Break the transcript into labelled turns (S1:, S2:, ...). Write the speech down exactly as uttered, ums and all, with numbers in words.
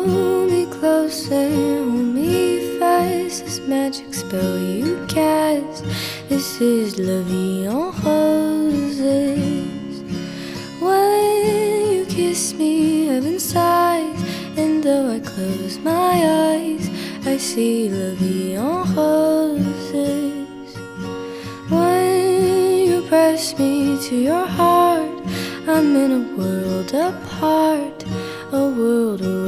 S1: Hold me closer, hold me fast. This magic spell you cast. This is La Vie en Roses. When you kiss me, heaven sighs, and though I close my eyes, I see La Vie en Roses. When you press me to your heart, I'm in a world apart, a world away.